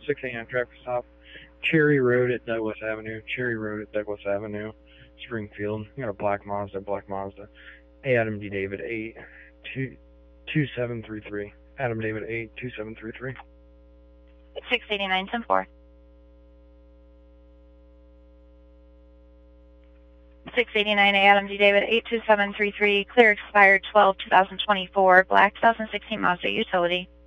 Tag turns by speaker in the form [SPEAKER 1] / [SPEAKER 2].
[SPEAKER 1] 689 traffic stop. Cherry Road at Douglas Avenue. Cherry Road at Douglas Avenue, Springfield. You got a black Mazda. Adam D. David 82733. Adam David 82733.
[SPEAKER 2] 689 10-4. 689 Adam D. David 82733. Clear expired 12/2024. Black 2016 Mazda utility.